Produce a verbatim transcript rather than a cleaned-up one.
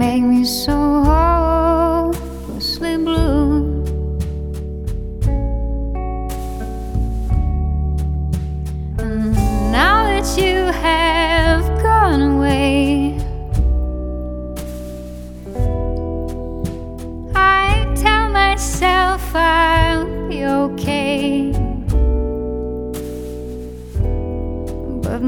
make me so hopelessly blue. And now that you have gone away, I tell myself I'll be okay.